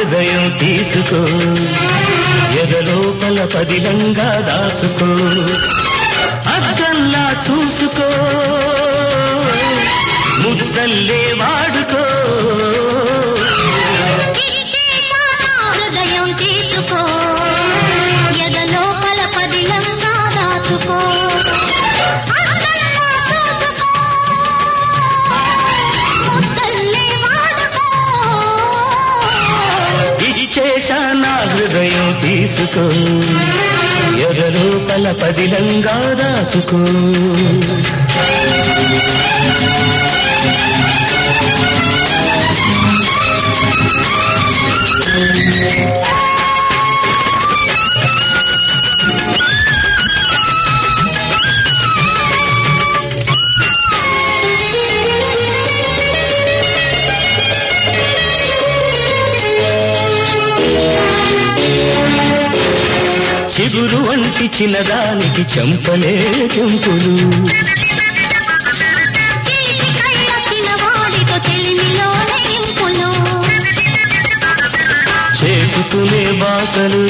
హృదయం తీసుకో ఎదలోపల పదిలంగా దాచుకో అద్దంలా చూసుకో ముద్దల్లే వాడుకో హృదయం తీసుకో ఎదలోపల పదిలంగా దాచుకో ఇచ్చేశా నా హృదయం తీసుకో ఎదలోపల పదిలంగా దాచుకో చిగురు వంటి చిన్నదానికి చెంపలే చెంపులు చేసుకునే బాసలు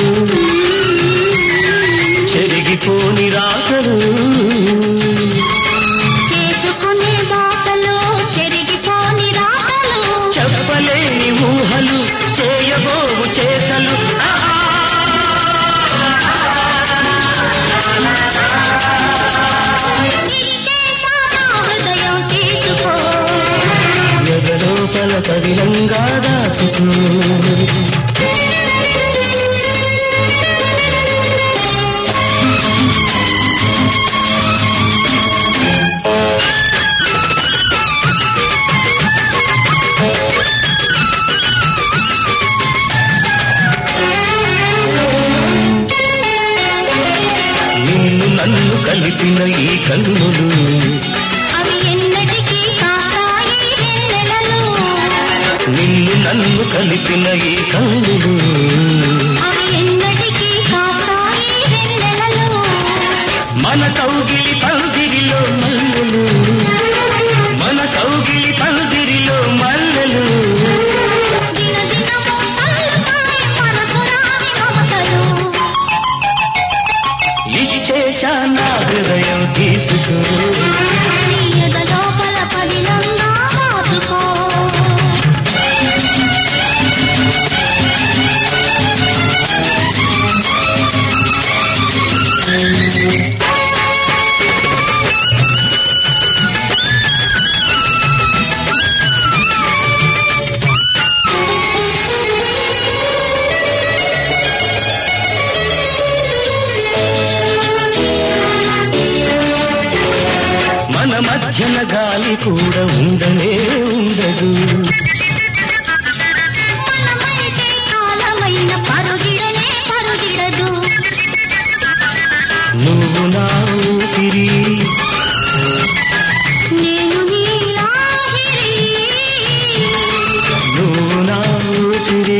చెరిగిపోని రాకలు చెప్పలేని ఊహలు చేయబోవు చేతలు ఎదలోపల పదిలంగా దాచుకో నిన్ను నన్ను కలిపిన ఈ కన్నులు నిన్ను నన్ను కలిపిన ఈ కన్నులు మన కౌగిలి పందిరిలో మల్లెలు మన కౌగిలి పందిరిలో మల్లెలు ఇచ్చేశా నా హృదయం తీసుకో ఎదలోపల పదిలంగా దాచుకో మన మధ్యన గాలి కూడా ఉండనే ఉండదు నువ్వు నా ఊపిరి నువ్వు నా ఊపిరి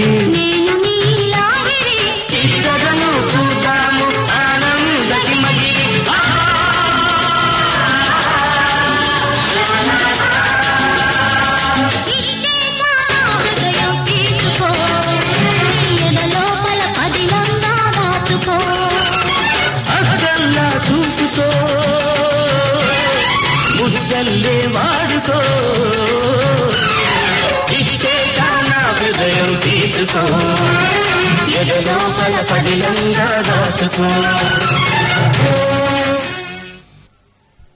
ఇద్దరము చూద్దాము ఆనందకి మగిరి అద్దంలా చూసుకో ముద్దల్లే వాడుకో ఇచ్చేశా నా హృదయం తీసుకో ఎదలోపల పదిలంగా దాచుకో